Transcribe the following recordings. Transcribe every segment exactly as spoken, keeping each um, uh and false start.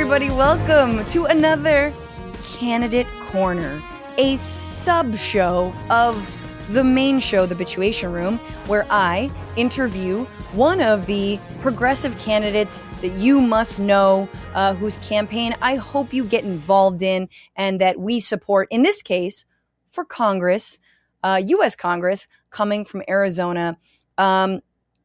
everybody. Welcome to another Candidate Corner, a sub-show of the main show, The Bituation Room, where I interview one of the progressive candidates that you must know, uh, whose campaign I hope you get involved in and that we support, in this case, for Congress, uh, U S Congress, coming from Arizona. Um,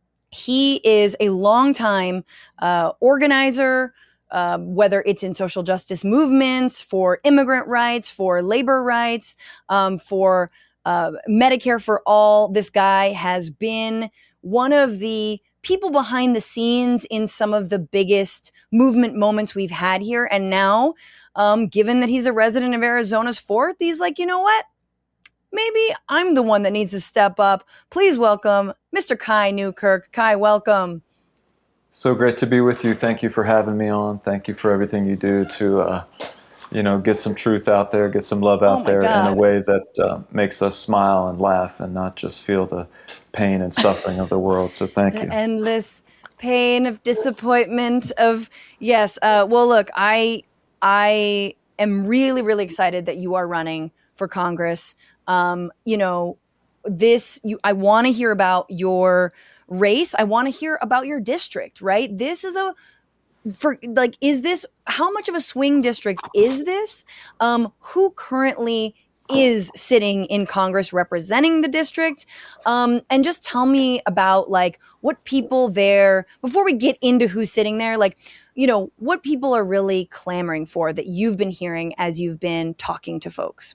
he is a longtime uh, organizer, Uh, whether it's in social justice movements, for immigrant rights, for labor rights, um, for uh, Medicare for all. This guy has been one of the people behind the scenes in some of the biggest movement moments we've had here. And now, um, given that he's a resident of Arizona's fourth, he's like, you know what? Maybe I'm the one that needs to step up. Please welcome Mister Kai Newkirk. Kai, welcome. So great to be with you. Thank you for having me on. Thank you for everything you do to, uh, you know, get some truth out there, get some love out oh there God. in a way that uh, makes us smile and laugh and not just feel the pain and suffering of the world. So thank the you. Endless pain of disappointment of, yes. Uh, well, look, I, I am really, really excited that you are running for Congress. Um, you know, this, you, I want to hear about your race. I want to hear about your district, right? This is a, for like, is this, how much of a swing district is this? Um, who currently is sitting in Congress representing the district? Um, and just tell me about like what people there, before we get into who's sitting there, like, you know, what people are really clamoring for that you've been hearing as you've been talking to folks.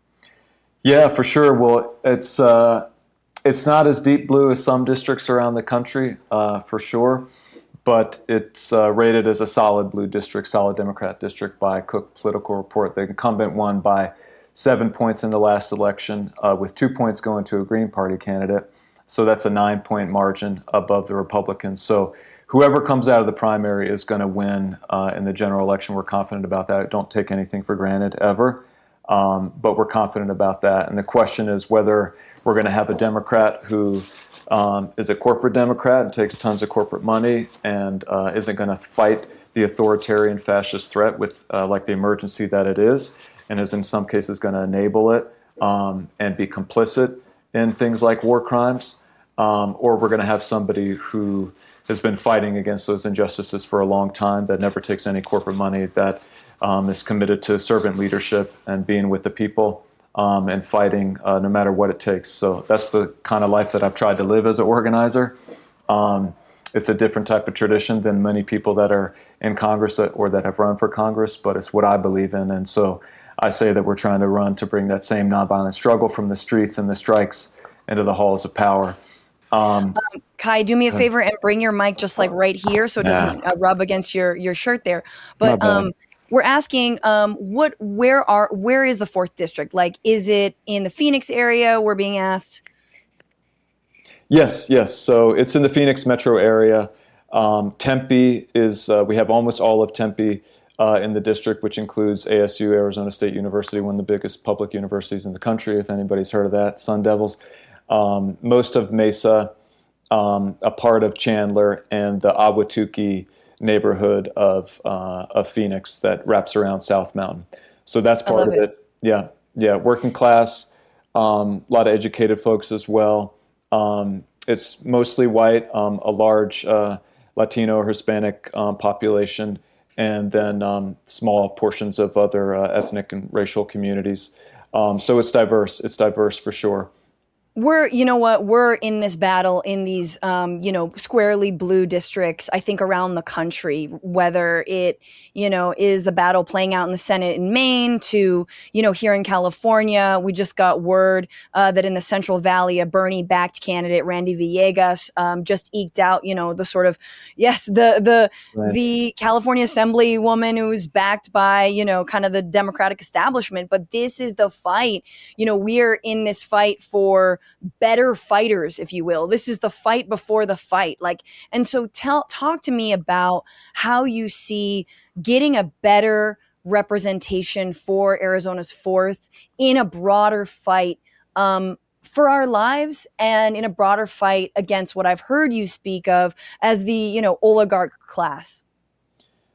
Yeah, for sure. Well, it's, uh, It's not as deep blue as some districts around the country, uh, for sure, but it's uh, rated as a solid blue district, solid Democrat district by Cook Political Report. The incumbent won by seven points in the last election, uh, with two points going to a Green Party candidate. So that's a nine-point margin above the Republicans. So whoever comes out of the primary is going to win uh, in the general election. We're confident about that. Don't take anything for granted ever, um, but we're confident about that. And the question is whether we're going to have a Democrat who um, is a corporate Democrat and takes tons of corporate money and uh, isn't going to fight the authoritarian fascist threat with uh, like the emergency that it is, and is in some cases going to enable it um, and be complicit in things like war crimes, um, or we're going to have somebody who has been fighting against those injustices for a long time, that never takes any corporate money, that um, is committed to servant leadership and being with the people. Um, and fighting uh, no matter what it takes. So that's the kind of life that I've tried to live as an organizer. Um, it's a different type of tradition than many people that are in Congress that, or that have run for Congress, but it's what I believe in. And so I say that we're trying to run to bring that same nonviolent struggle from the streets and the strikes into the halls of power. Um, um, Kai, do me a favor and bring your mic just like right here so it doesn't uh, rub against your, your shirt there. But um, we're asking, um, what, where are, where is the fourth district? Like, is it in the Phoenix area? We're being asked. Yes, yes. So it's in the Phoenix metro area. Um, Tempe is, uh, we have almost all of Tempe uh, in the district, which includes A S U, Arizona State University, one of the biggest public universities in the country, if anybody's heard of that, Sun Devils. Um, most of Mesa, um, a part of Chandler, and the Ahwatukee neighborhood of uh, of Phoenix that wraps around South Mountain. So that's part of it. it. Yeah, yeah, working class, um, a lot of educated folks as well. Um, it's mostly white, um, a large uh, Latino or Hispanic um, population, and then um, small portions of other uh, ethnic and racial communities. Um, so it's diverse. It's diverse for sure. We're, you know what, we're in this battle in these, um, you know, squarely blue districts, I think, around the country, whether it, you know, is the battle playing out in the Senate in Maine to, you know, here in California. We just got word uh, that in the Central Valley, a Bernie-backed candidate, Randy Villegas, um, just eked out, you know, the sort of, yes, the, the, right. the California Assemblywoman who's backed by, you know, kind of the Democratic establishment. But this is the fight. You know, we are in this fight for better fighters, if you will. This is the fight before the fight. Like, and so tell, talk to me about how you see getting a better representation for Arizona's fourth in a broader fight um, for our lives and in a broader fight against what I've heard you speak of as the, you know, oligarch class.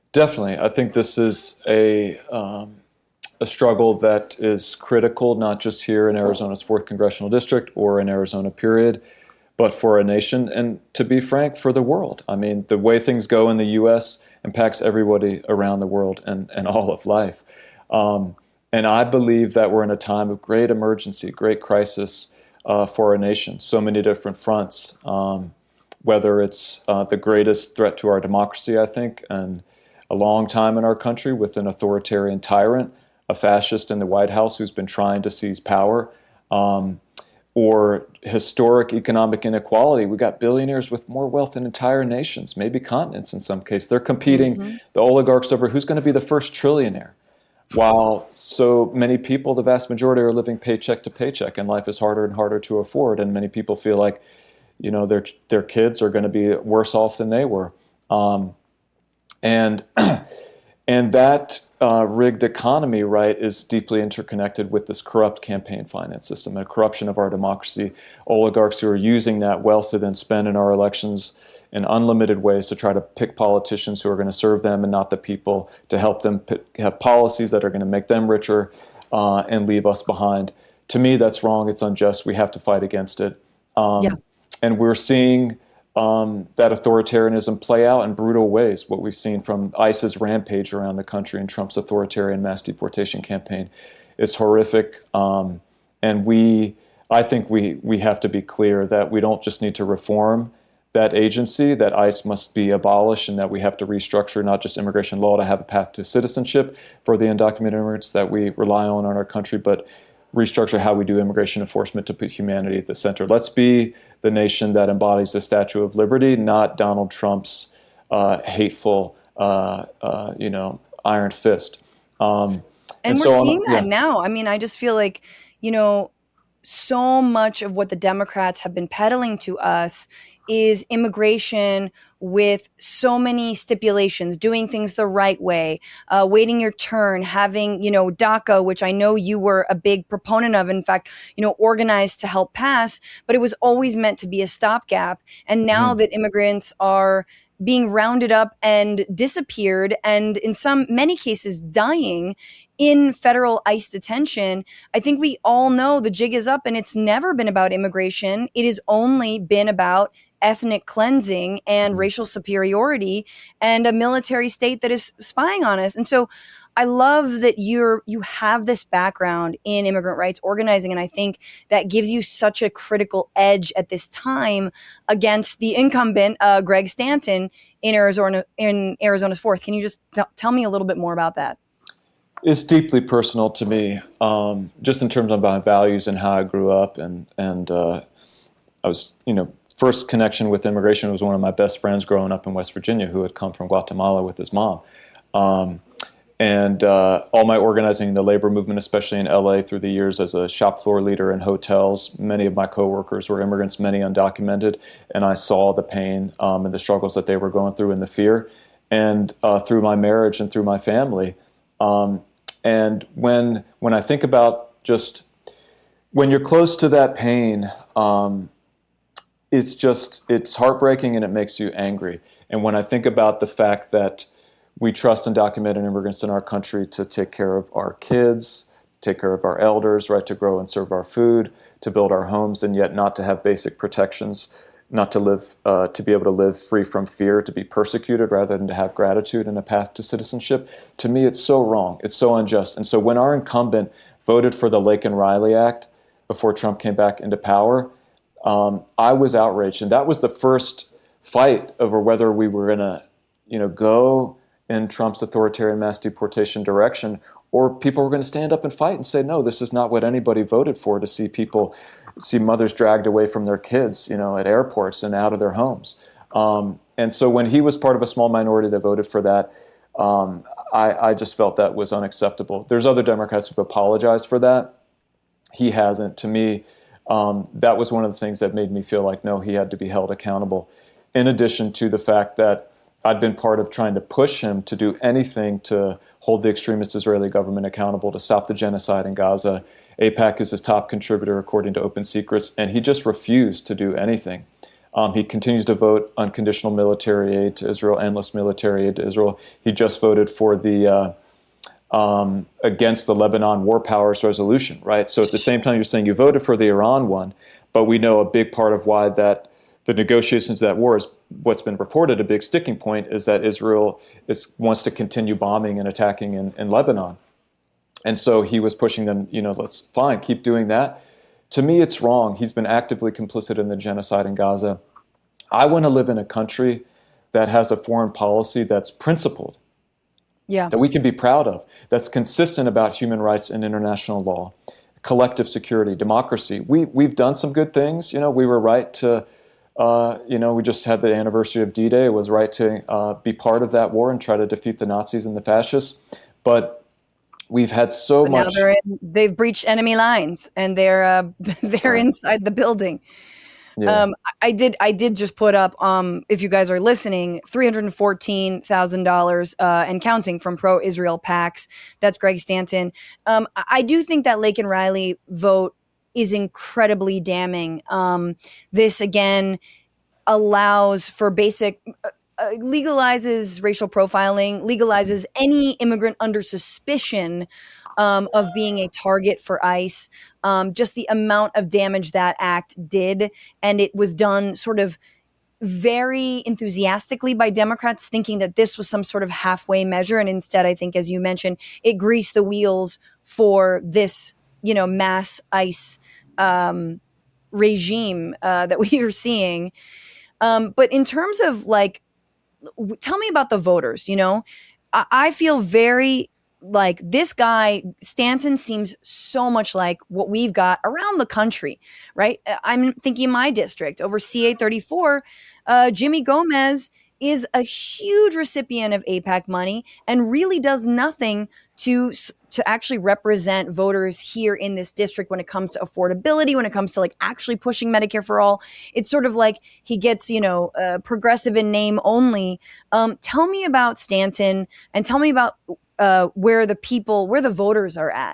Definitely. I think this is a um, a struggle that is critical, not just here in Arizona's fourth Congressional District or in Arizona, period, but for a nation and, to be frank, for the world. I mean, the way things go in the U S impacts everybody around the world and, and all of life. Um, and I believe that we're in a time of great emergency, great crisis uh, for our nation, so many different fronts, um, whether it's uh, the greatest threat to our democracy, I think, and a long time in our country with an authoritarian tyrant, a fascist in the White House who's been trying to seize power, um, or historic economic inequality. We got billionaires with more wealth than entire nations, maybe continents in some case. They're competing, mm-hmm. the oligarchs, over who's going to be the first trillionaire. While so many people, the vast majority, are living paycheck to paycheck, and life is harder and harder to afford. And many people feel like, you know, their their kids are going to be worse off than they were. Um, and and that uh, rigged economy, right, is deeply interconnected with this corrupt campaign finance system, a corruption of our democracy. Oligarchs who are using that wealth to then spend in our elections in unlimited ways to try to pick politicians who are going to serve them and not the people, to help them p- have policies that are going to make them richer uh, and leave us behind. To me, that's wrong. It's unjust. We have to fight against it. Um, yeah. And we're seeing um, that authoritarianism play out in brutal ways. What we've seen from ICE's rampage around the country and Trump's authoritarian mass deportation campaign is horrific. Um, and we, I think we we have to be clear that we don't just need to reform that agency, that ICE must be abolished, and that we have to restructure not just immigration law to have a path to citizenship for the undocumented immigrants that we rely on in our country, but restructure how we do immigration enforcement to put humanity at the center. Let's be the nation that embodies the Statue of Liberty, not Donald Trump's uh, hateful, uh, uh, you know, iron fist. Um, and, and we're so seeing on, that yeah. now. I mean, I just feel like, you know, so much of what the Democrats have been peddling to us is immigration with so many stipulations, doing things the right way, uh, waiting your turn, having, you know, DACA, which I know you were a big proponent of, in fact, you know, organized to help pass, but it was always meant to be a stopgap. And now mm-hmm. that immigrants are being rounded up and disappeared, and in some, many cases dying in federal ICE detention, I think we all know the jig is up, and it's never been about immigration. It has only been about ethnic cleansing and racial superiority and a military state that is spying on us. And so I love that you're, you have this background in immigrant rights organizing. And I think that gives you such a critical edge at this time against the incumbent, uh, Greg Stanton in Arizona, in Arizona's fourth. Can you just t- tell me a little bit more about that? It's deeply personal to me, um, just in terms of my values and how I grew up. And, and uh, I was, you know, first connection with immigration was one of my best friends growing up in West Virginia who had come from Guatemala with his mom. Um, and uh, all my organizing in the labor movement, especially in L A through the years as a shop floor leader in hotels, many of my coworkers were immigrants, many undocumented, and I saw the pain um, and the struggles that they were going through and the fear. And uh, through my marriage and through my family. Um, and when when I think about just, when you're close to that pain, um, it's just, it's heartbreaking and it makes you angry. And when I think about the fact that we trust undocumented immigrants in our country to take care of our kids, take care of our elders, right, to grow and serve our food, to build our homes, and yet not to have basic protections, not to live, uh, to be able to live free from fear, to be persecuted rather than to have gratitude and a path to citizenship, to me it's so wrong, it's so unjust. And so when our incumbent voted for the Laken Riley Act before Trump came back into power, Um, I was outraged, and that was the first fight over whether we were going to, you know, go in Trump's authoritarian mass deportation direction, or people were going to stand up and fight and say, no, this is not what anybody voted for, to see people, see mothers dragged away from their kids, you know, at airports and out of their homes. Um, and so when he was part of a small minority that voted for that, um, I, I just felt that was unacceptable. There's other Democrats who've apologized for that. He hasn't. To me, Um, that was one of the things that made me feel like, no, he had to be held accountable. In addition to the fact that I'd been part of trying to push him to do anything to hold the extremist Israeli government accountable, to stop the genocide in Gaza. AIPAC is his top contributor, according to Open Secrets, and he just refused to do anything. Um, he continues to vote unconditional military aid to Israel, endless military aid to Israel. He just voted for the uh, um, against the Lebanon War Powers Resolution, right? So at the same time, you're saying you voted for the Iran one, but we know a big part of why that the negotiations of that war is what's been reported. A big sticking point is that Israel is, wants to continue bombing and attacking in, in Lebanon. And so he was pushing them, you know, let's fine, keep doing that. To me, it's wrong. He's been actively complicit in the genocide in Gaza. I want to live in a country that has a foreign policy that's principled, yeah, that we can be proud of, that's consistent about human rights and international law, collective security, democracy. We, we've done some good things. You know, we were right to, uh, you know, we just had the anniversary of D-Day. It was right to uh, be part of that war and try to defeat the Nazis and the fascists. But we've had so but much. Now they're in, they've breached enemy lines and they're uh, they're right. inside the building. Yeah. Um, I did. I did just put up. Um, if you guys are listening, three hundred fourteen thousand uh, dollars and counting from pro-Israel PACs. That's Greg Stanton. Um, I do think that Laken Riley vote is incredibly damning. Um, this again allows for basic. Uh, uh, legalizes racial profiling. Legalizes any immigrant under suspicion Um, of being a target for ICE, um, just the amount of damage that act did. And it was done sort of very enthusiastically by Democrats, thinking that this was some sort of halfway measure. And instead, I think, as you mentioned, it greased the wheels for this, you know, mass ICE um, regime uh, that we are seeing. Um, but in terms of like, w- tell me about the voters, you know, I, I feel very like this guy, Stanton, seems so much like what we've got around the country, right? I'm thinking in my district over C A thirty-four, uh, Jimmy Gomez is a huge recipient of AIPAC money and really does nothing to to actually represent voters here in this district when it comes to affordability, when it comes to like actually pushing Medicare for all. It's sort of like he gets, you know, uh, progressive in name only. Um, tell me about Stanton and tell me about Uh, where the people, where the voters are at.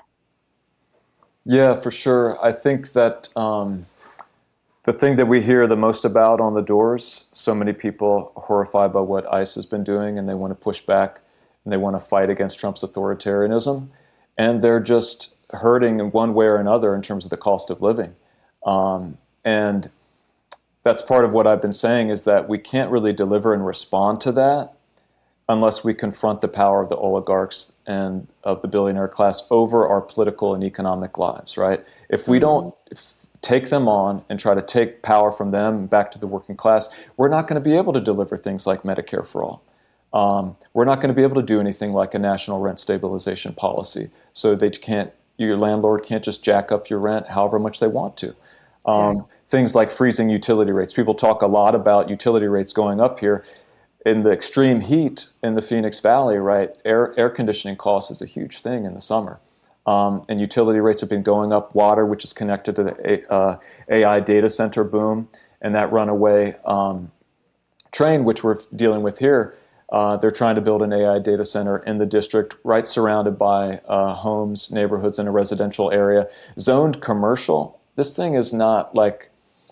Yeah, for sure. I think that um, the thing that we hear the most about on the doors, so many people are horrified by what ICE has been doing, and they want to push back, and they want to fight against Trump's authoritarianism, and they're just hurting in one way or another in terms of the cost of living. Um, and that's part of what I've been saying, is that we can't really deliver and respond to that unless we confront the power of the oligarchs and of the billionaire class over our political and economic lives, right? If we don't if, take them on and try to take power from them back to the working class, we're not going to be able to deliver things like Medicare for all. Um, we're not going to be able to do anything like a national rent stabilization policy. So they can't, your landlord can't just jack up your rent however much they want to. Um, exactly. Things like freezing utility rates. People talk a lot about utility rates going up here. In the extreme heat in the Phoenix Valley, right, air air conditioning costs is a huge thing in the summer. Um, and utility rates have been going up. Water, which is connected to the uh, A I data center boom, and that runaway um, train, which we're dealing with here, uh, they're trying to build an A I data center in the district, right surrounded by uh, homes, neighborhoods in a residential area, zoned commercial. This thing is not like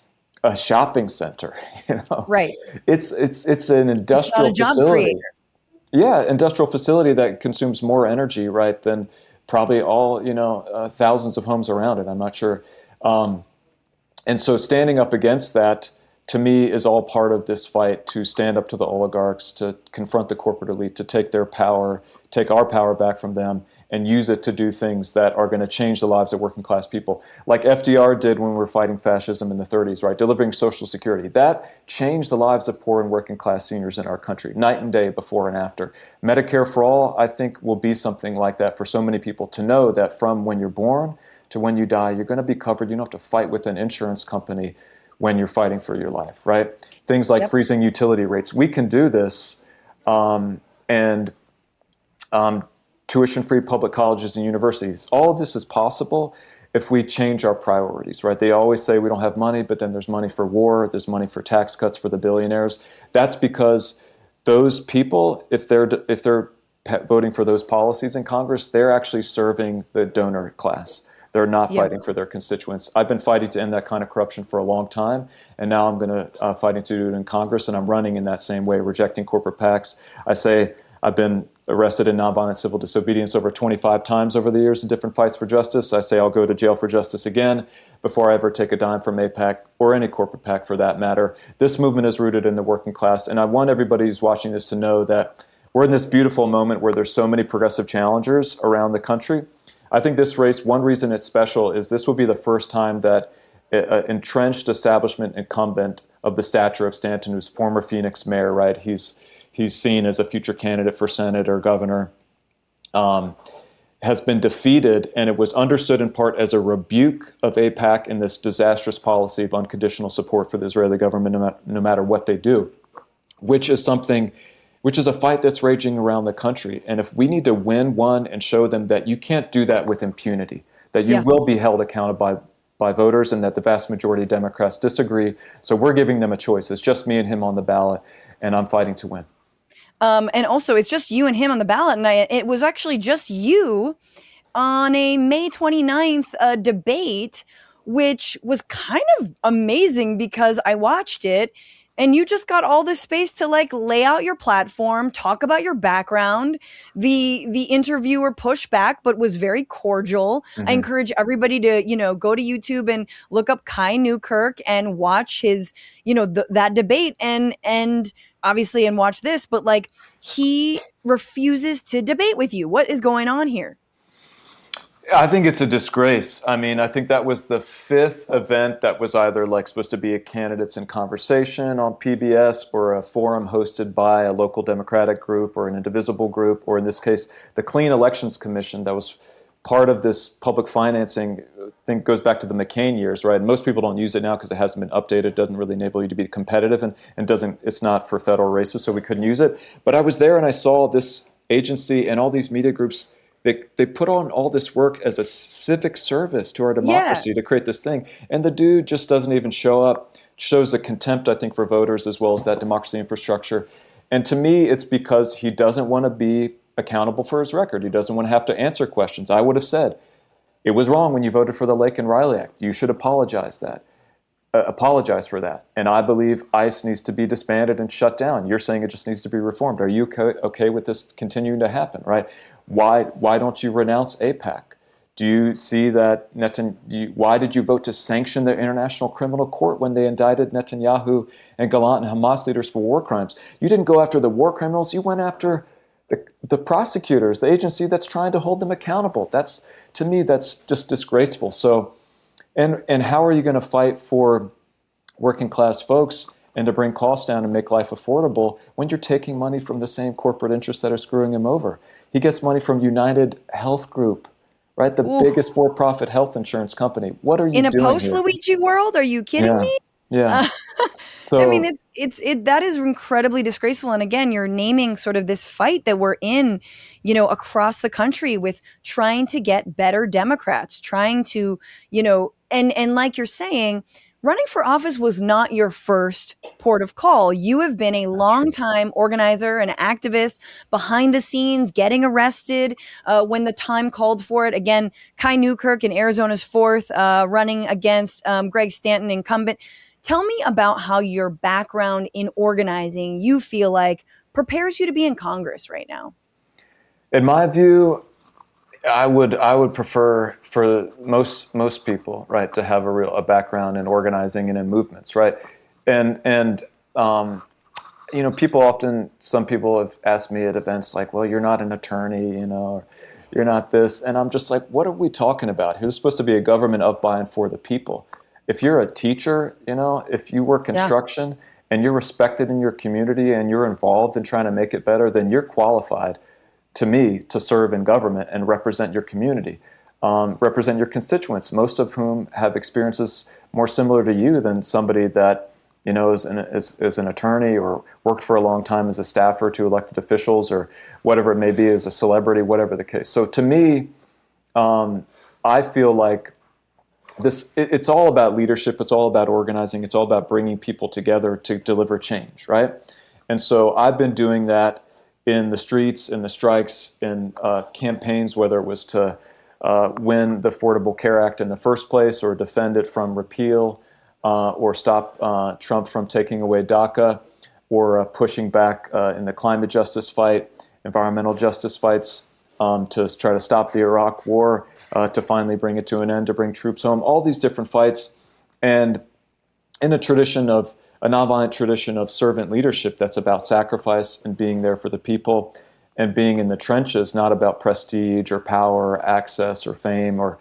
a shopping center, you know. Right. It's it's it's an industrial it's not a job facility. Creator. Yeah, industrial facility that consumes more energy, right, than probably all, you know, uh, thousands of homes around it. I'm not sure. Um, and so standing up against that, to me, is all part of this fight to stand up to the oligarchs, to confront the corporate elite, to take their power, take our power back from them, and use it to do things that are going to change the lives of working class people. Like F D R did when we were fighting fascism in the thirties, right? Delivering Social Security. That changed the lives of poor and working class seniors in our country, night and day, before and after. Medicare for all, I think, will be something like that for so many people, to know that from when you're born to when you die, you're going to be covered. You don't have to fight with an insurance company when you're fighting for your life, right? Things like yep. freezing utility rates. We can do this, um, and um, tuition-free public colleges and universities. All of this is possible if we change our priorities, right? They always say we don't have money, but then there's money for war, there's money for tax cuts for the billionaires. That's because those people, if they're if they're voting for those policies in Congress, they're actually serving the donor class. They're not Yeah. fighting for their constituents. I've been fighting to end that kind of corruption for a long time, and now I'm going to uh, fighting to do it in Congress, and I'm running in that same way, rejecting corporate PACs. I say I've been arrested in nonviolent civil disobedience over twenty-five times over the years in different fights for justice. I say I'll go to jail for justice again before I ever take a dime from a PAC or any corporate PAC for that matter. This movement is rooted in the working class, and I want everybody who's watching this to know that we're in this beautiful moment where there's so many progressive challengers around the country. I think this race, one reason it's special is this will be the first time that an entrenched establishment incumbent of the stature of Stanton, who's former Phoenix mayor, right? He's he's seen as a future candidate for Senate or governor, um, has been defeated, and it was understood in part as a rebuke of AIPAC in this disastrous policy of unconditional support for the Israeli government, no matter, no matter what they do, which is something, which is a fight that's raging around the country. And if we need to win one and show them that you can't do that with impunity, that you Yeah. will be held accountable by by voters, and that the vast majority of Democrats disagree. So we're giving them a choice. It's just me and him on the ballot, and I'm fighting to win. Um, and also, it's just you and him on the ballot. And I, it was actually just you on a May twenty-ninth uh, debate, which was kind of amazing because I watched it and you just got all this space to like lay out your platform, talk about your background. The the interviewer pushed back, but was very cordial. Mm-hmm. I encourage everybody to, you know, go to YouTube and look up Kai Newkirk and watch his, you know, th- that debate and and obviously and watch this. But like he refuses to debate with you. What is going on here? I think it's a disgrace. I mean, I think that was the fifth event that was either like supposed to be a candidates in conversation on P B S or a forum hosted by a local Democratic group or an indivisible group, or in this case, the Clean Elections Commission that was part of this public financing. I think goes back to the McCain years, right? And most people don't use it now because it hasn't been updated, doesn't really enable you to be competitive, and, and doesn't. It's not for federal races, so we couldn't use it. But I was there and I saw this agency and all these media groups. They they put on all this work as a civic service to our democracy Yeah. to create this thing. And the dude just doesn't even show up, shows a contempt, I think, for voters as well as that democracy infrastructure. And to me, it's because he doesn't want to be accountable for his record. He doesn't want to have to answer questions. I would have said, it was wrong when you voted for the Lake and Riley Act. You should apologize that. Uh, apologize for that. And I believe ICE needs to be disbanded and shut down. You're saying it just needs to be reformed. Are you co- okay with this continuing to happen, right? Why why don't you renounce AIPAC? Do you see that Netanyahu, why did you vote to sanction the International Criminal Court when they indicted Netanyahu and Gallant and Hamas leaders for war crimes? You didn't go after the war criminals, you went after the, the prosecutors, the agency that's trying to hold them accountable. That's, to me, that's just disgraceful. So, and and how are you going to fight for working class folks and to bring costs down and make life affordable when you're taking money from the same corporate interests that are screwing him over? He gets money from United Health Group, right? The Oof. biggest for-profit health insurance company. What are you In a doing post here? Luigi world? Are you kidding Yeah. me? Yeah. Uh, So, I mean, it's it's it that is incredibly disgraceful. And again, you're naming sort of this fight that we're in, you know, across the country with trying to get better Democrats, trying to, you know, and and like you're saying, running for office was not your first port of call. You have been a long-time organizer and activist behind the scenes, getting arrested uh, when the time called for it. Again, Kai Newkirk in Arizona's fourth, uh, running against um, Greg Stanton, incumbent. Tell me about how your background in organizing, you feel like, prepares you to be in Congress right now. in my view, I would I would prefer for most most people, right, to have a real a background in organizing and in movements, right, and and um, you know, people often, some people have asked me at events like, well, you're not an attorney, you know, or you're not this, and I'm just like, what are we talking about? Who's supposed to be a government of, by, and for the people? If you're a teacher, you know, if you work construction yeah. and you're respected in your community and you're involved in trying to make it better, then you're qualified, to me, to serve in government and represent your community, um, represent your constituents, most of whom have experiences more similar to you than somebody that, you know, is an, is, is an attorney or worked for a long time as a staffer to elected officials or whatever it may be, as a celebrity, whatever the case. So to me, um, I feel like this, it, it's all about leadership. It's all about organizing. It's all about bringing people together to deliver change, right? And so I've been doing that in the streets, in the strikes, in uh, campaigns, whether it was to uh, win the Affordable Care Act in the first place, or defend it from repeal, uh, or stop uh, Trump from taking away DACA, or uh, pushing back uh, in the climate justice fight, environmental justice fights, um, to try to stop the Iraq War, uh, to finally bring it to an end, to bring troops home, all these different fights. And in a tradition of, a nonviolent tradition of servant leadership that's about sacrifice and being there for the people and being in the trenches, not about prestige or power or access or fame or,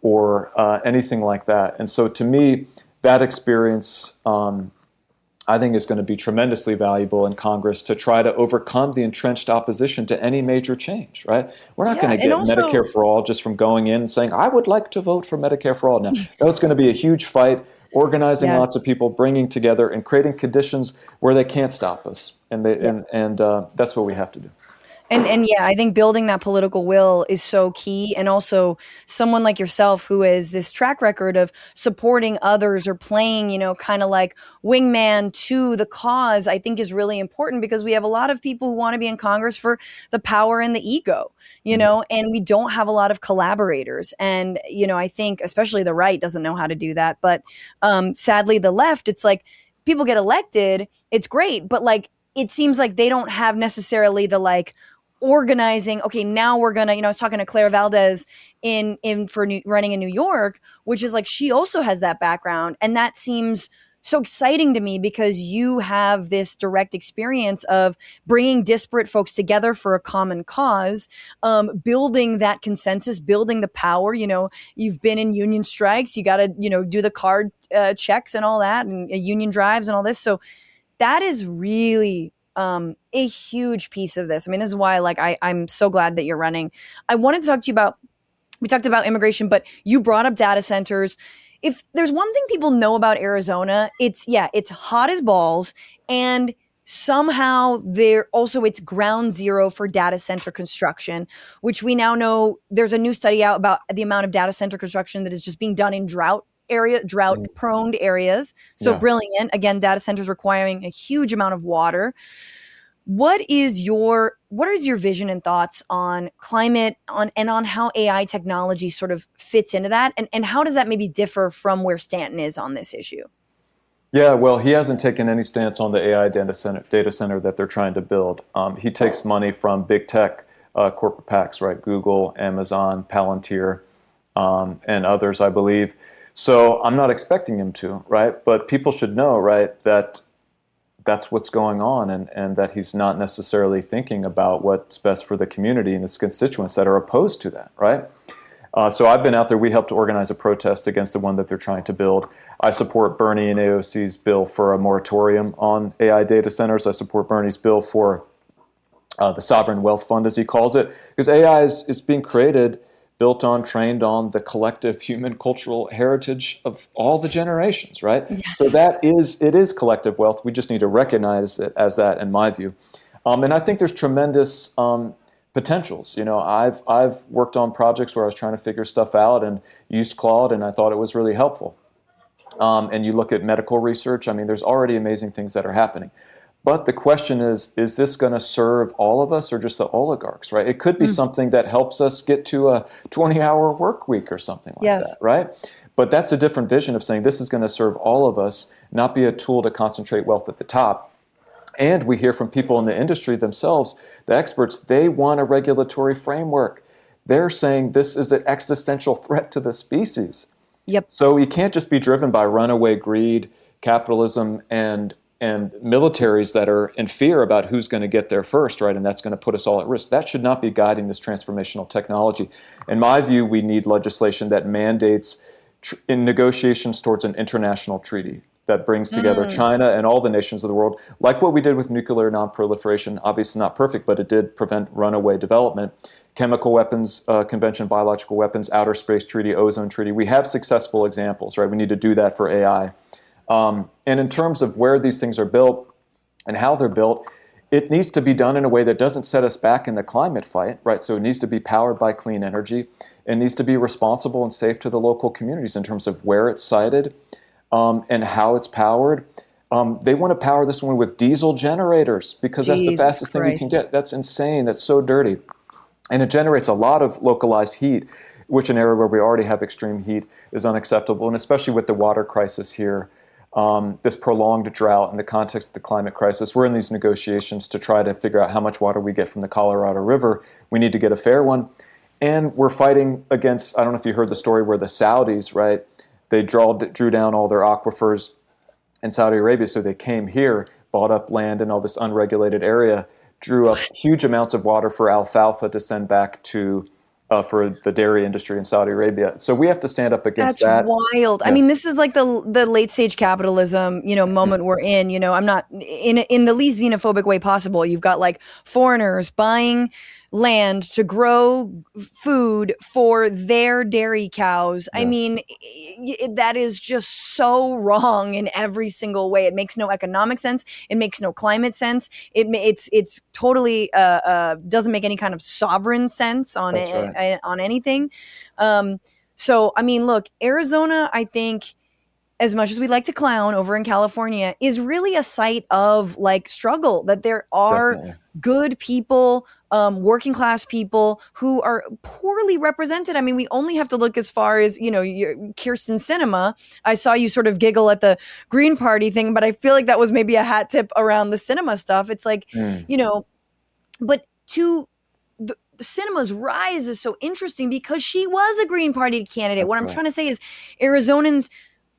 or uh, anything like that. And so to me, that experience, um, I think, is going to be tremendously valuable in Congress to try to overcome the entrenched opposition to any major change, right? We're not yeah, going to get also, Medicare for all just from going in and saying, I would like to vote for Medicare for all. Now, no, it's going to be a huge fight, organizing yes. lots of people, bringing together and creating conditions where they can't stop us. And they, yeah. and, and uh, that's what we have to do. And and yeah, I think building that political will is so key. And also someone like yourself who has this track record of supporting others or playing, you know, kind of like wingman to the cause, I think is really important, because we have a lot of people who want to be in Congress for the power and the ego, you know, and we don't have a lot of collaborators. And, you know, I think especially the right doesn't know how to do that. But um, sadly, the left, it's like people get elected. It's great. But like, it seems like they don't have necessarily the like, organizing, okay, now we're gonna, you know, I was talking to Claire Valdez in in for New, running in New York, which is like, she also has that background, and that seems so exciting to me, because you have this direct experience of bringing disparate folks together for a common cause, um, building that consensus, building the power. You know, you've been in union strikes, you got to, you know, do the card uh, checks and all that, and uh, union drives and all this. So that is really Um, a huge piece of this. I mean, this is why, like, I, I'm so glad that you're running. I wanted to talk to you about, we talked about immigration, but you brought up data centers. If there's one thing people know about Arizona, it's, yeah, it's hot as balls. And somehow there also, it's ground zero for data center construction, which we now know there's a new study out about the amount of data center construction that is just being done in drought area, drought prone areas. So yeah. Brilliant. Again, data centers requiring a huge amount of water. What is your, what is your vision and thoughts on climate on, and on how A I technology sort of fits into that? And, and how does that maybe differ from where Stanton is on this issue? Yeah, well, he hasn't taken any stance on the A I data center, data center that they're trying to build. Um, he takes money from big tech uh, corporate PACs, right? Google, Amazon, Palantir, um, and others, I believe. So I'm not expecting him to, right? But people should know, right, that that's what's going on, and, and that he's not necessarily thinking about what's best for the community and his constituents that are opposed to that, right? Uh, so I've been out there. We helped organize a protest against the one that they're trying to build. I support Bernie and A O C's bill for a moratorium on A I data centers. I support Bernie's bill for uh, the Sovereign Wealth Fund, as he calls it, because A I is, is being created, built on, trained on the collective human cultural heritage of all the generations, right? Yes. So that is, it is collective wealth. We just need to recognize it as that, in my view. Um, and I think there's tremendous um, potentials. You know, I've, I've worked on projects where I was trying to figure stuff out and used Claude, and I thought it was really helpful. Um, and you look at medical research, I mean, there's already amazing things that are happening. But the question is, is this going to serve all of us or just the oligarchs, right? It could be mm. something that helps us get to a twenty-hour work week or something like yes. that, right? But that's a different vision of saying this is going to serve all of us, not be a tool to concentrate wealth at the top. And we hear from people in the industry themselves, the experts, they want a regulatory framework. They're saying this is an existential threat to the species. Yep. So you can't just be driven by runaway greed, capitalism, and and militaries that are in fear about who's going to get there first, right? And that's going to put us all at risk. That should not be guiding this transformational technology. In my view, we need legislation that mandates tr- in negotiations towards an international treaty that brings together mm. China and all the nations of the world, like what we did with nuclear non-proliferation. Obviously not perfect, but it did prevent runaway development. Chemical weapons uh, convention, biological weapons, outer space treaty, ozone treaty. We have successful examples, right? We need to do that for A I. Um, and in terms of where these things are built and how they're built, it needs to be done in a way that doesn't set us back in the climate fight, right? So it needs to be powered by clean energy. It needs to be responsible and safe to the local communities in terms of where it's sited um, and how it's powered. Um, they want to power this one with diesel generators because Jesus that's the fastest Christ. thing you can get. That's insane. That's so dirty. And it generates a lot of localized heat. which an area where we already have extreme heat is unacceptable, and especially with the water crisis here, um, this prolonged drought in the context of the climate crisis. We're in these negotiations to try to figure out how much water we get from the Colorado River. We need to get a fair one. And we're fighting against, I don't know if you heard the story where the Saudis, right, they draw, drew down all their aquifers in Saudi Arabia, so they came here, bought up land in all this unregulated area, drew up huge amounts of water for alfalfa to send back to uh, for the dairy industry in Saudi Arabia. So we have to stand up against That's that. wild. Yes. I mean, this is like the the late stage capitalism, you know, moment we're in. You know, I'm not in in the least xenophobic way possible. You've got like foreigners buying land to grow food for their dairy cows. Yes. I mean, it, that is just so wrong in every single way. It makes no economic sense. It makes no climate sense. It it's it's totally uh, uh, doesn't make any kind of sovereign sense on it, right. on anything. Um, so I mean, look, Arizona, I think, as much as we like to clown over in California, is really a site of like struggle, that there are Definitely. good people, um, working class people who are poorly represented. I mean, we only have to look as far as, you know, your, Kyrsten Sinema. I saw you sort of giggle at the Green Party thing, but I feel like that was maybe a hat tip around the Sinema stuff. It's like, mm. you know, but to the, Sinema's rise is so interesting because she was a Green Party candidate. That's what I'm right. trying to say is Arizonans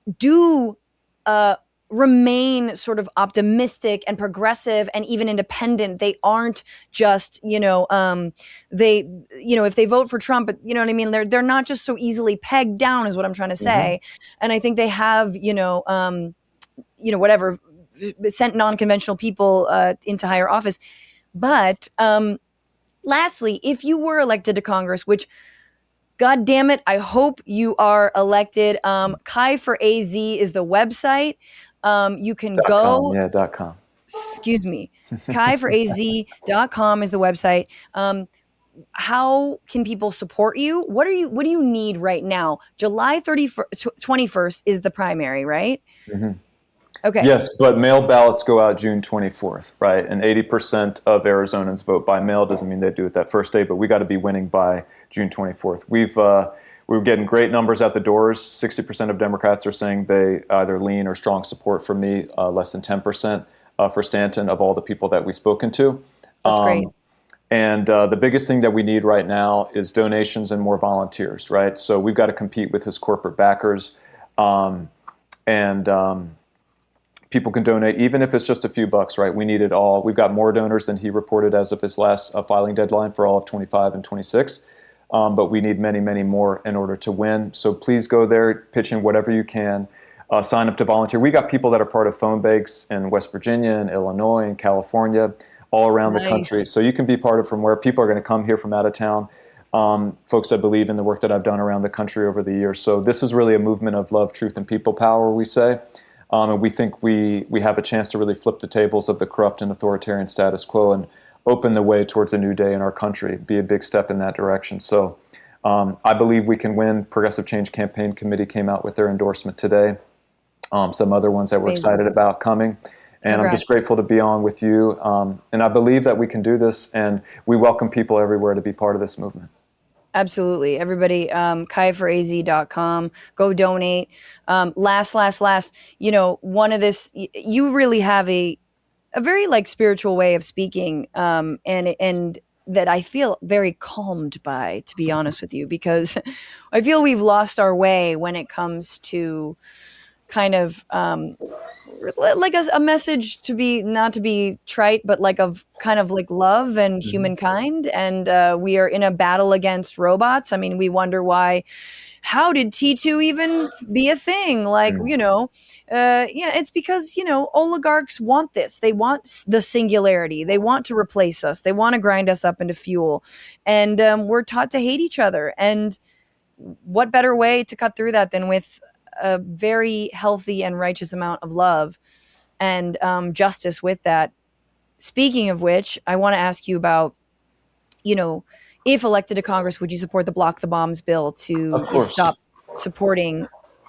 do uh, remain sort of optimistic and progressive and even independent. They aren't just, you know, um, they, you know, if they vote for Trump, you know what I mean? They're, they're not just so easily pegged down is what I'm trying to say. Mm-hmm. And I think they have, you know, um, you know, whatever, sent non-conventional people uh, into higher office. But um, lastly, if you were elected to Congress, which God damn it, I hope you are elected. Um, Kai for A Z is the website. Um, you can dot go. Com, yeah, dot com. Excuse me. Kai for A Z dot com is the website. Um, how can people support you? What are you? What do you need right now? July thirty-first, twenty-first is the primary, right? Mm-hmm. Okay. Yes, but mail ballots go out June twenty-fourth, right? And eighty percent of Arizonans vote by mail. Doesn't mean they do it that first day, but we got to be winning by June twenty-fourth. We've uh, we're getting great numbers at the doors. sixty percent of Democrats are saying they either lean or strong support for me. Uh, less than ten percent uh, for Stanton of all the people that we've spoken to. That's um, great. And uh, the biggest thing that we need right now is donations and more volunteers, right? So we've got to compete with his corporate backers, um, and um, people can donate, even if it's just a few bucks, right? We need it all. We've got more donors than he reported as of his last uh, filing deadline for all of twenty-five and twenty-six. Um, but we need many, many more in order to win. So please go there, pitch in whatever you can, uh, sign up to volunteer. We got people that are part of phone banks in West Virginia and Illinois and California, all around nice. the country. So you can be part of from where people are going to come here from out of town. Um, folks that believe in the work that I've done around the country over the years. So this is really a movement of love, truth, and people power, we say. Um, and we think we, we have a chance to really flip the tables of the corrupt and authoritarian status quo and open the way towards a new day in our country, be a big step in that direction. So um, I believe we can win. Progressive Change Campaign Committee came out with their endorsement today. Um, some other ones that we're Amazing. excited about coming. And Congrats. I'm just grateful to be on with you. Um, and I believe that we can do this, and we welcome people everywhere to be part of this movement. Absolutely. Everybody, um, Kai for A Z dot com, go donate. Um, last, last, last, you know, one of this, you really have a, a very like spiritual way of speaking, um, and, and that I feel very calmed by, to be honest with you, because I feel we've lost our way when it comes to kind of, um, like a, a message to be, not to be trite, but like of kind of like love and humankind. And uh, we are in a battle against robots. I mean, we wonder why, how did T two even be a thing? Like, you know, uh, yeah, it's because, you know, oligarchs want this. They want the singularity. They want to replace us. They want to grind us up into fuel. And um, we're taught to hate each other. And what better way to cut through that than with a very healthy and righteous amount of love and um, justice with that. Speaking of which, I want to ask you about, you know, if elected to Congress, would you support the Block the Bombs bill to stop supporting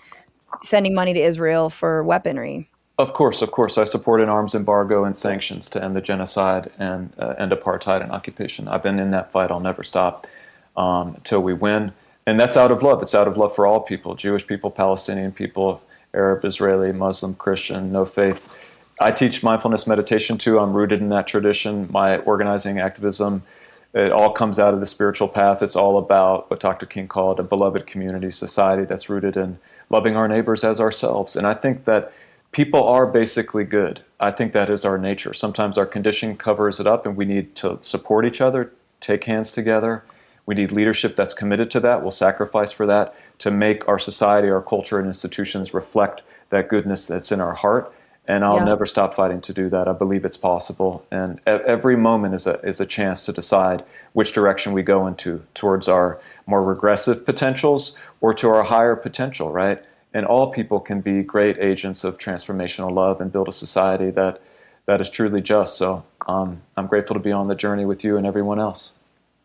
sending money to Israel for weaponry? Of course, of course. I support an arms embargo and sanctions to end the genocide and uh, end apartheid and occupation. I've been in that fight. I'll never stop um, until we win. and that's out of love. It's out of love for all people, Jewish people, Palestinian people, Arab, Israeli, Muslim, Christian, no faith. I teach mindfulness meditation too. I'm rooted in that tradition. My organizing activism, it all comes out of the spiritual path. It's all about what Doctor King called a beloved community society that's rooted in loving our neighbors as ourselves. And I think that people are basically good. I think that is our nature. Sometimes our condition covers it up and we need to support each other, take hands together. We need leadership that's committed to that, will sacrifice for that, to make our society, our culture, and institutions reflect that goodness that's in our heart. And I'll yeah. never stop fighting to do that. I believe it's possible. And every moment is a is a chance to decide which direction we go into, towards our more regressive potentials or to our higher potential, right? And all people can be great agents of transformational love and build a society that that is truly just. So um, I'm grateful to be on the journey with you and everyone else.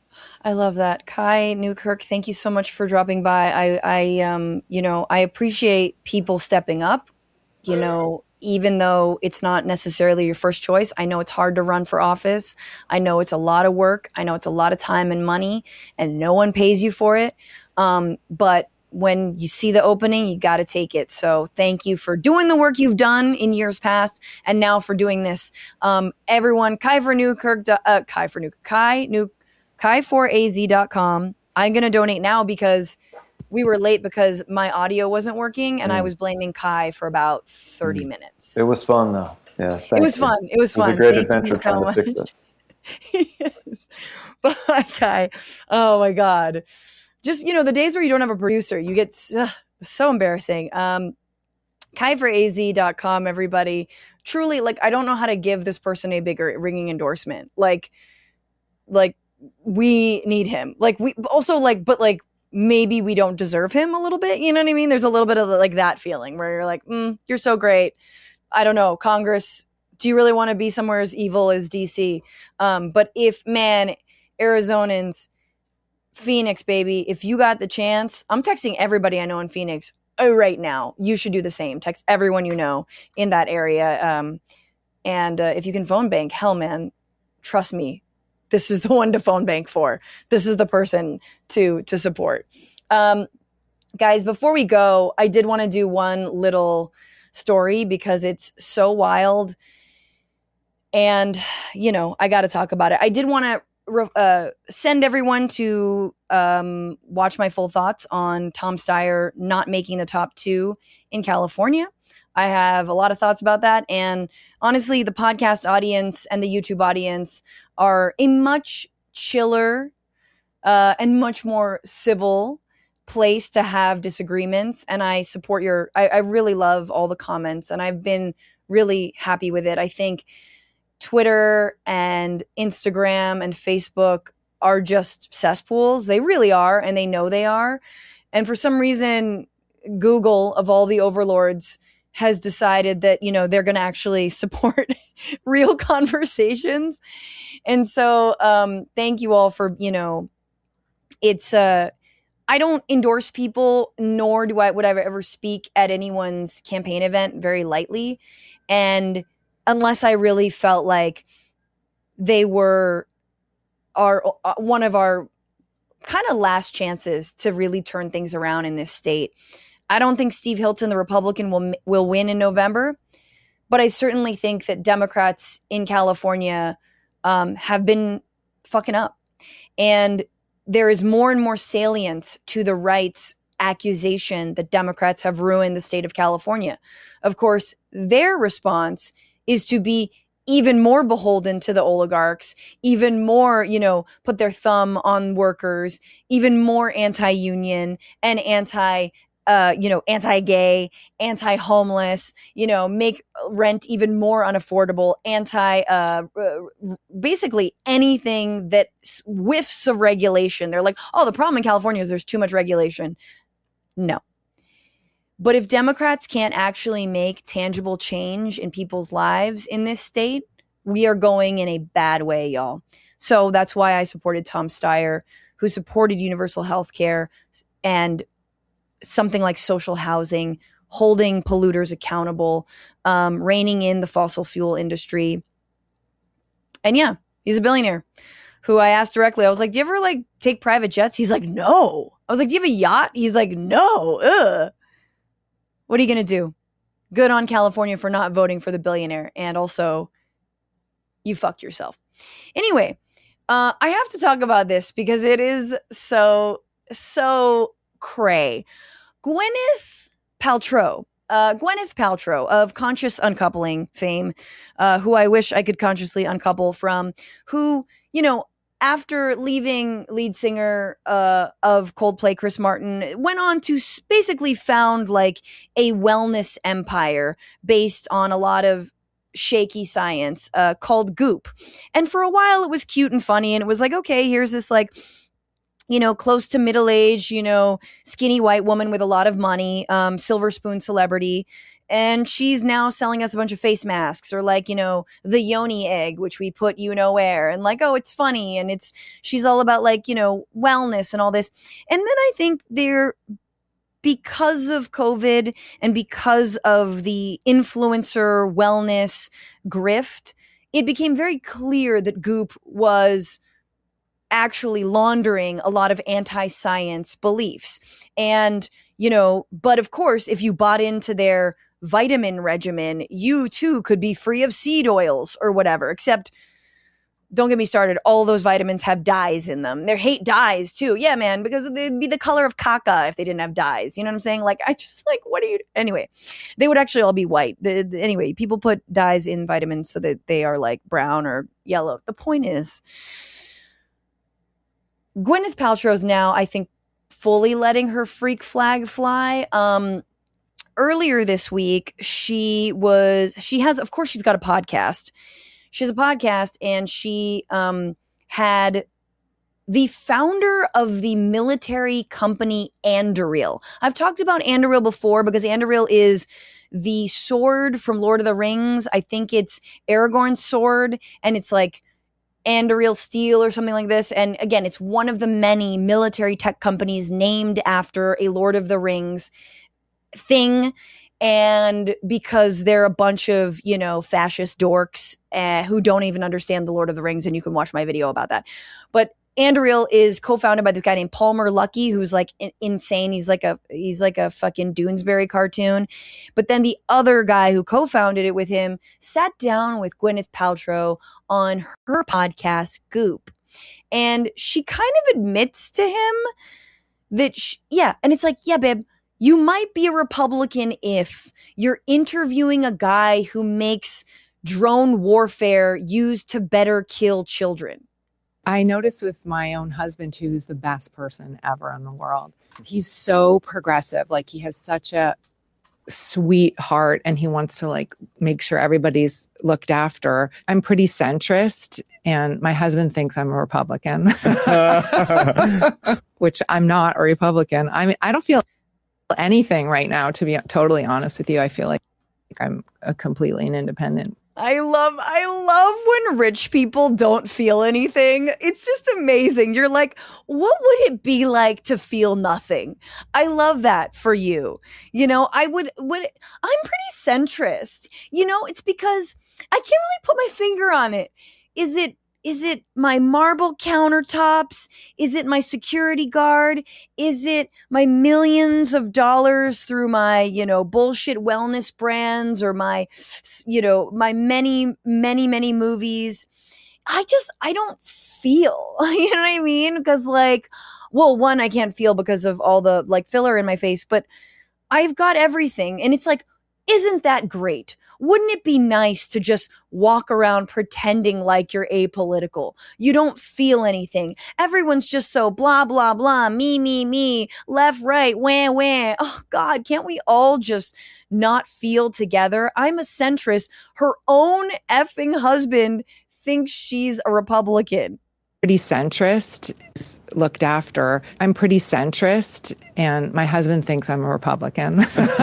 I love that. Kai Newkirk, thank you so much for dropping by. I, I, um, you know, I appreciate people stepping up, you know, even though it's not necessarily your first choice. I know it's hard to run for office. I know it's a lot of work. I know it's a lot of time and money, and no one pays you for it. Um, but when you see the opening, you got to take it. So thank you for doing the work you've done in years past, and now for doing this. Um, everyone, Kai for Newkirk, uh, Kai for Newkirk, Kai New, Kai four A Z dot com. I'm going to donate now because we were late because my audio wasn't working, and mm. I was blaming Kai for about thirty mm. minutes. It was fun, though. Yeah, it was you. fun. It was fun. It was a great Thank adventure trying so to fix it. Yes. But Kai, oh my God. Just, you know, the days where you don't have a producer, you get ugh, so embarrassing. Um, Kai for A Z dot com, everybody. Truly, like, I don't know how to give this person a bigger ringing endorsement. Like, like, we need him. Like, we also, like, but like, maybe we don't deserve him a little bit. You know what I mean? There's a little bit of like that feeling where you're like, mm, you're so great. I don't know, Congress, do you really want to be somewhere as evil as D C? Um, but if, man, Arizonans, Phoenix, baby, if you got the chance, I'm texting everybody I know in Phoenix oh, right now. You should do the same. Text everyone you know in that area. Um, and uh, if you can phone bank, hell, man, trust me, this is the one to phone bank for. This is the person to to support. Um, guys, before we go, I did want to do one little story because it's so wild. And, you know, I got to talk about it. I did want to Uh, send everyone to um, watch my full thoughts on Tom Steyer not making the top two in California. I have a lot of thoughts about that. And honestly, the podcast audience and the YouTube audience are a much chiller uh, and much more civil place to have disagreements. And I support your, I, I really love all the comments, and I've been really happy with it. I think Twitter and Instagram and Facebook are just cesspools. They really are, and they know they are. And for some reason, Google, of all the overlords, has decided that, you know, they're going to actually support real conversations. And so um, thank you all for, you know, it's, uh, I don't endorse people, nor do I, would I ever speak at anyone's campaign event very lightly. And unless I really felt like they were our uh, one of our kind of last chances to really turn things around in this state. I don't think Steve Hilton, the Republican, will will win in November, but I certainly think that Democrats in California um, have been fucking up. And there is more and more salience to the right's accusation that Democrats have ruined the state of California. Of course, their response is to be even more beholden to the oligarchs, even more, you know, put their thumb on workers, even more anti-union and anti, uh, you know, anti-gay, anti-homeless, you know, make rent even more unaffordable, anti, uh, basically anything that whiffs of regulation. They're like, oh, the problem in California is there's too much regulation. No. But if Democrats can't actually make tangible change in people's lives in this state, we are going in a bad way, y'all. So that's why I supported Tom Steyer, who supported universal health care and something like social housing, holding polluters accountable, um, reining in the fossil fuel industry. And yeah, he's a billionaire who I asked directly. I was like, do you ever like take private jets? He's like, no. I was like, do you have a yacht? He's like, no. Ugh. What are you going to do? Good on California for not voting for the billionaire. And also, you fucked yourself. Anyway, uh, I have to talk about this because it is so, so cray. Gwyneth Paltrow. Uh, Gwyneth Paltrow of Conscious Uncoupling fame, uh, who I wish I could consciously uncouple from, who, you know, after leaving lead singer uh, of Coldplay, Chris Martin, went on to basically found like a wellness empire based on a lot of shaky science uh, called Goop. And for a while it was cute and funny, and it was like, okay, here's this like, you know, close to middle age, you know, skinny white woman with a lot of money, um, silver spoon celebrity. And she's now selling us a bunch of face masks, or like, you know, the yoni egg, which we put you know where, and like, oh, it's funny. And it's, she's all about like, you know, wellness and all this. And then I think they're, because of COVID and because of the influencer wellness grift, it became very clear that Goop was actually laundering a lot of anti-science beliefs. And, you know, but of course, if you bought into their vitamin regimen, you too could be free of seed oils or whatever, except don't get me started. All those vitamins have dyes in them. They hate dyes too. Yeah, man, because they'd be the color of caca if they didn't have dyes. You know what I'm saying? Like, I just like, what are you? Anyway, they would actually all be white. The, the, anyway, people put dyes in vitamins so that they are like brown or yellow. The point is, Gwyneth Paltrow's now, I think, fully letting her freak flag fly. Um, earlier this week, she was, she has, of course, she's got a podcast. She has a podcast, and she um, had the founder of the military company Anduril. I've talked about Anduril before because Anduril is the sword from Lord of the Rings. I think it's Aragorn's sword, and it's like Anduril steel or something like this. And again, it's one of the many military tech companies named after a Lord of the Rings thing. And because they're a bunch of, you know, fascist dorks uh, who don't even understand the Lord of the Rings, and you can watch my video about that. But Anduril is co-founded by this guy named Palmer Luckey, who's like in- insane. He's like a he's like a fucking Doonesbury cartoon. But then the other guy who co-founded it with him sat down with Gwyneth Paltrow on her podcast Goop, and she kind of admits to him that she, yeah, and it's like, yeah, babe, you might be a Republican if you're interviewing a guy who makes drone warfare used to better kill children. I noticed with my own husband, too, who's the best person ever in the world. He's so progressive. Like, he has such a sweet heart, and he wants to, like, make sure everybody's looked after. I'm pretty centrist, and my husband thinks I'm a Republican, which I'm not a Republican. I mean, I don't feel anything right now, to be totally honest with you. I feel like I'm a completely an independent. I love, I love when rich people don't feel anything. It's just amazing. You're like, what would it be like to feel nothing? I love that for you. You know, I would, would, I'm pretty centrist. You know, it's because I can't really put my finger on it. Is it, Is it my marble countertops? Is it my security guard? Is it my millions of dollars through my, you know, bullshit wellness brands, or my, you know, my many, many, many movies? I just, I don't feel, you know what I mean? Because like, well, one, I can't feel because of all the like filler in my face, but I've got everything. And it's like, isn't that great? Wouldn't it be nice to just walk around pretending like you're apolitical? You don't feel anything. Everyone's just so blah, blah, blah, me, me, me, left, right, wah, wah. Oh, God, can't we all just not feel together? I'm a centrist. Her own effing husband thinks she's a Republican. Pretty centrist, looked after. I'm pretty centrist, and my husband thinks I'm a Republican,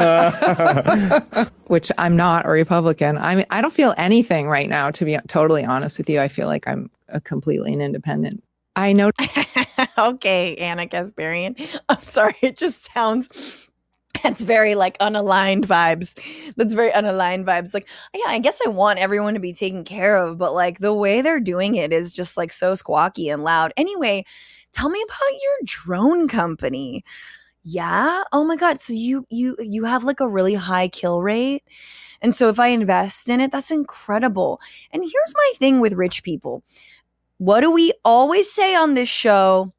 which I'm not a Republican. I mean, I don't feel anything right now, to be totally honest with you. I feel like I'm a completely an independent. I know. Okay, Anna Kasparian. I'm sorry. It just sounds That's very like unaligned vibes. That's very unaligned vibes. Like, yeah, I guess I want everyone to be taken care of, but like the way they're doing it is just like so squawky and loud. Anyway, tell me about your drone company. Yeah. Oh my God. So you you you have like a really high kill rate. And so if I invest in it, that's incredible. And here's my thing with rich people. What do we always say on this show?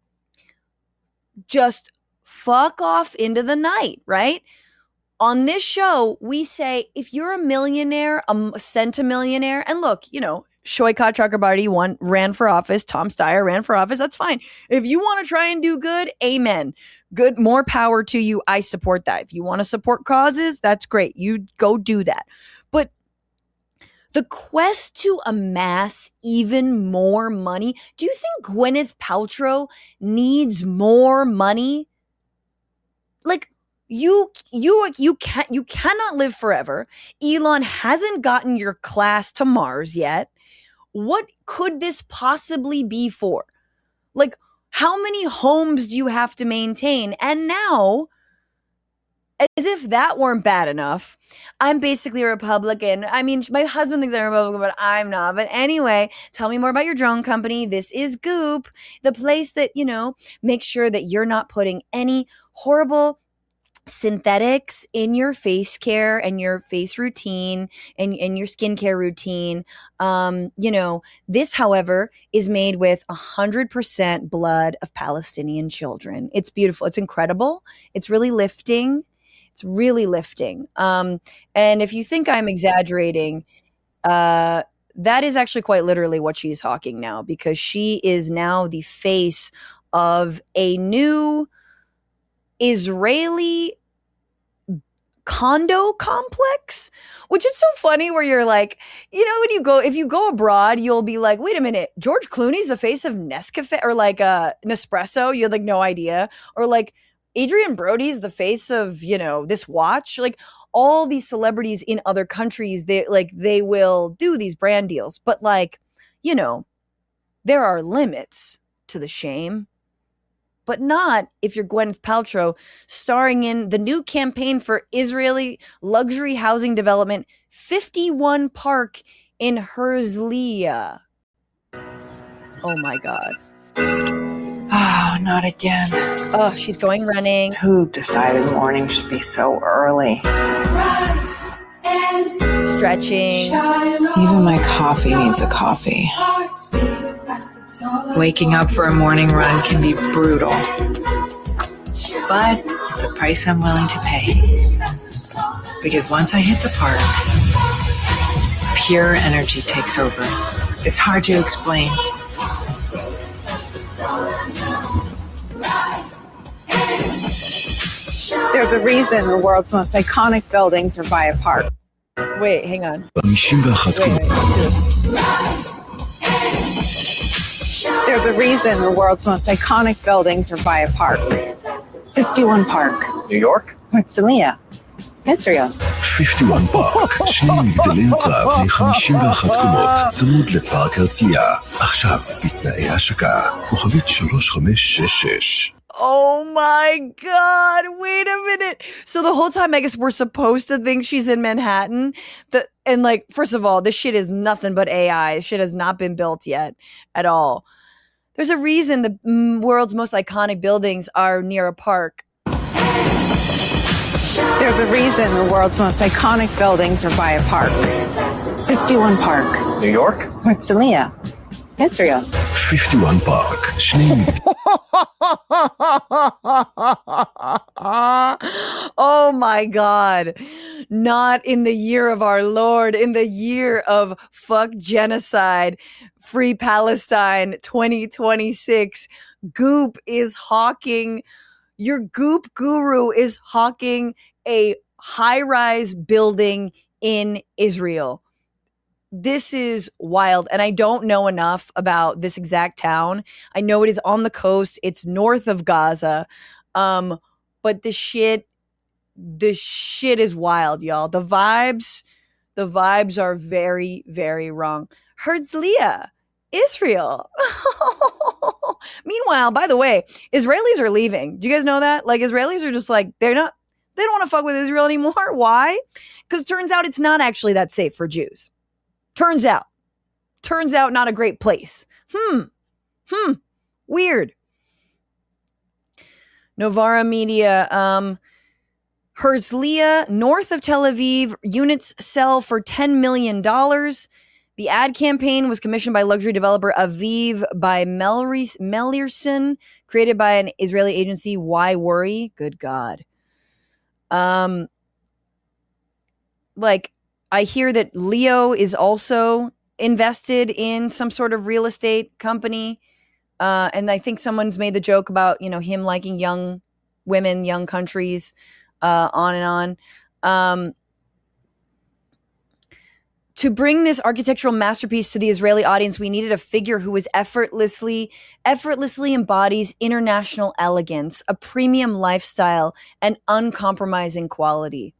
Just fuck off into the night, right? On this show, we say if you're a millionaire, a centimillionaire, and look, you know, Shoikat Chakrabarti won, ran for office, Tom Steyer ran for office, that's fine. If you want to try and do good, amen. Good, more power to you. I support that. If you want to support causes, that's great. You go do that. But the quest to amass even more money, do you think Gwyneth Paltrow needs more money? Like, you you you can't you cannot live forever. Elon hasn't gotten your class to Mars yet. What could this possibly be for? Like, how many homes do you have to maintain? And now, as if that weren't bad enough, I'm basically a Republican. I mean, my husband thinks I'm a Republican, but I'm not. But anyway, tell me more about your drone company. This is Goop, the place that, you know, makes sure that you're not putting any horrible synthetics in your face care and your face routine and, and your skincare routine. Um, you know, this, however, is made with one hundred percent blood of Palestinian children. It's beautiful. It's incredible. It's really lifting. It's really lifting. Um, and if you think I'm exaggerating, uh, that is actually quite literally what she's hawking now, because she is now the face of a new Israeli condo complex, which is so funny, where you're like, you know, when you go, if you go abroad, you'll be like, wait a minute, George Clooney's the face of Nescafe, or like uh, Nespresso. You had like no idea. Or like Adrian Brody's the face of, you know, this watch. Like all these celebrities in other countries, they like, they will do these brand deals. But like, you know, there are limits to the shame. But not if you're Gwyneth Paltrow starring in the new campaign for Israeli luxury housing development, fifty-one Park in Herzliya. Oh my God. Oh, not again. Oh, she's going running. Who decided morning should be so early? Stretching. Even my coffee needs a coffee. Waking up for a morning run can be brutal, but it's a price I'm willing to pay. Because once I hit the park, pure energy takes over. It's hard to explain. There's a reason the world's most iconic buildings are by a park. Wait, hang on. חמישים ואחת Wait, wait. There's a reason the world's most iconic buildings are by a park. fifty-one Park. New York? Herzliya. Israel. fifty-one פארק, שני מגדלי יוקרה ב-חמישים ואחת קומות, צמוד לפארק הרצליה. עכשיו, בתנאי השקה, כוכבית שלוש חמש שש שש. Oh my God, wait a minute. So the whole time, I guess we're supposed to think she's in Manhattan. The, and like, first of all, this shit is nothing but A I. This shit has not been built yet at all. There's a reason the mm, world's most iconic buildings are near a park. There's a reason the world's most iconic buildings are by a park. fifty-one Park. New York? Herzliya. Israel. fifty-one פארק, שני מגדלי Oh my God. Not in the year of our Lord, in the year of fuck genocide, free Palestine twenty twenty-six. Goop is hawking, your Goop guru is hawking a high-rise building in Israel. This is wild, and I don't know enough about this exact town. I know it is on the coast. It's north of Gaza. Um, but the shit, the shit is wild, y'all. The vibes, the vibes are very, very wrong. Herzliya, Israel. Meanwhile, by the way, Israelis are leaving. Do you guys know that? Like, Israelis are just like, they're not, They don't want to fuck with Israel anymore. Why? Because turns out it's not actually that safe for Jews. Turns out. Turns out not a great place. Hmm. Hmm. Weird. Novara Media. Um, Herzliya, north of Tel Aviv, units sell for ten million dollars. The ad campaign was commissioned by luxury developer Aviv by Melierson, created by an Israeli agency. Why worry? Good God. Um, like, I hear that Leo is also invested in some sort of real estate company. Uh, and I think someone's made the joke about, you know, him liking young women, young countries, uh, on and on. Um, to bring this architectural masterpiece to the Israeli audience, we needed a figure who was effortlessly, effortlessly embodies international elegance, a premium lifestyle, and uncompromising quality.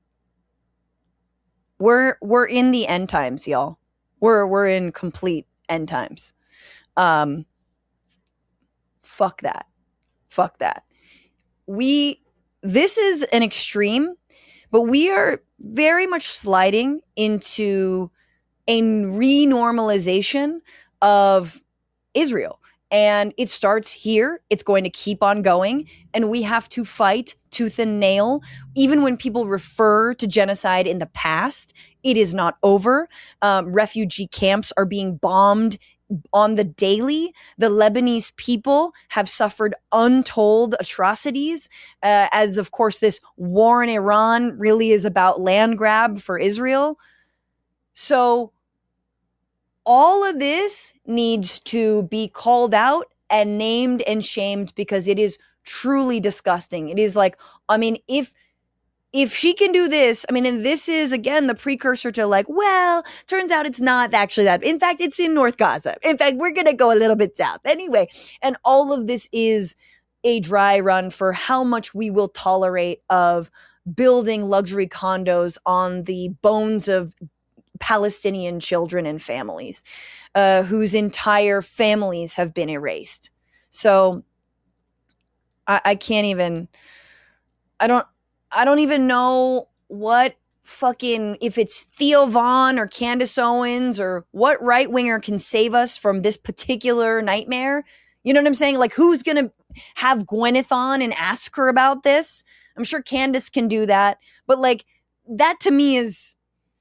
We're we're in the end times, y'all. We're we're in complete end times. Um, fuck that. Fuck that. We this is an extreme, but we are very much sliding into a renormalization of Israel. And it starts here. It's going to keep on going. And we have to fight tooth and nail. Even when people refer to genocide in the past, it is not over. Um, refugee camps are being bombed on the daily. The Lebanese people have suffered untold atrocities, uh, as of course this war in Iran really is about land grab for Israel. So all of this needs to be called out and named and shamed, because it is truly disgusting. It is like, I mean, if If she can do this, I mean, and this is, again, the precursor to like, well, turns out it's not actually that. In fact, it's in North Gaza. In fact, we're going to go a little bit south anyway. And all of this is a dry run for how much we will tolerate of building luxury condos on the bones of Palestinian children and families, uh, whose entire families have been erased. So I, I can't even, I don't, I don't even know what fucking, if it's Theo Vaughn or Candace Owens or what right winger can save us from this particular nightmare. You know what I'm saying? Like, who's going to have Gwyneth on and ask her about this? I'm sure Candace can do that. But like, that to me is,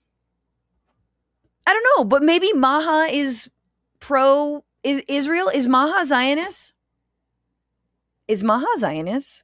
I don't know, but maybe Maha is pro is Israel. Is Maha Zionist? Is Maha Zionist?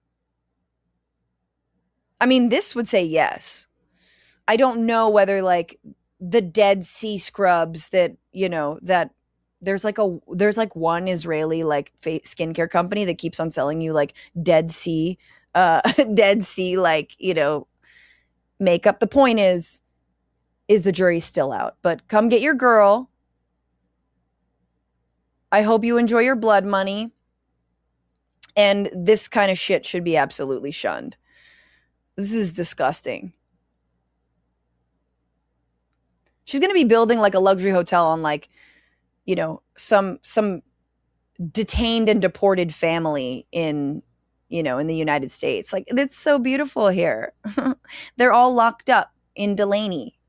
I mean, this would say yes. I don't know whether like the Dead Sea Scrubs that, you know, that there's like a, there's like one Israeli like skincare company that keeps on selling you like Dead Sea, uh, Dead Sea, like, you know, makeup. The point is, is the jury still out, but come get your girl. I hope you enjoy your blood money. And this kind of shit should be absolutely shunned. This is disgusting. She's going to be building like a luxury hotel on like, you know, some some detained and deported family in, you know, in the United States. Like, it's so beautiful here. They're all locked up in Delaney.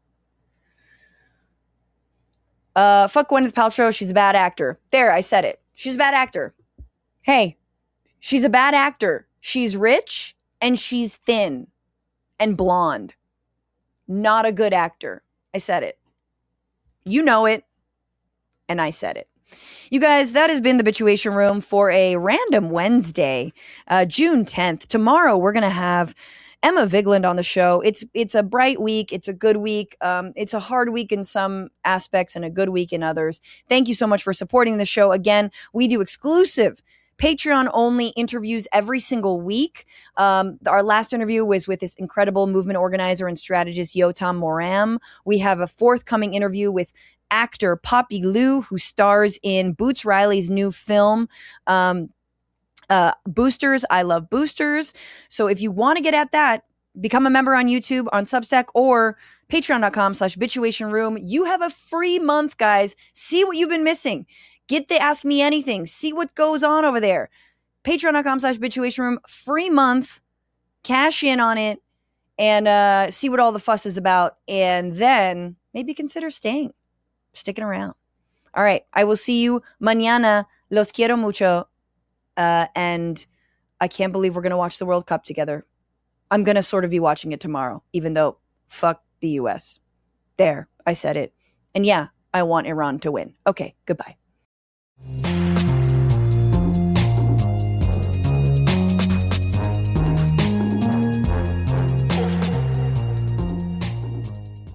Uh, fuck Gwyneth Paltrow. She's a bad actor. There, I said it. She's a bad actor. Hey, she's a bad actor. She's rich. And she's thin and blonde. Not a good actor. I said it. You know it. And I said it. You guys, that has been the Bituation Room for a random Wednesday, uh, June tenth. Tomorrow, we're going to have Emma Vigeland on the show. It's it's a bright week. It's a good week. Um, it's a hard week in some aspects and a good week in others. Thank you so much for supporting the show. Again, we do exclusive Patreon-only interviews every single week. Um, our last interview was with this incredible movement organizer and strategist, Yotam Moram. We have a forthcoming interview with actor Poppy Liu, who stars in Boots Riley's new film, um, uh, Boosters. I Love Boosters. So if you want to get at that, become a member on YouTube, on Substack, or patreon.com slash Bituation Room. You have a free month, guys. See what you've been missing. Get the Ask Me Anything. See what goes on over there. Patreon.com slash Bituation Room. Free month. cash in on it and uh, see what all the fuss is about. And then maybe consider staying, sticking around. All right. I will see you mañana. Los quiero mucho. Uh, and I can't believe we're going to watch the World Cup together. I'm going to sort of be watching it tomorrow, even though fuck the U S. There, I said it. And yeah, I want Iran to win. Okay, goodbye.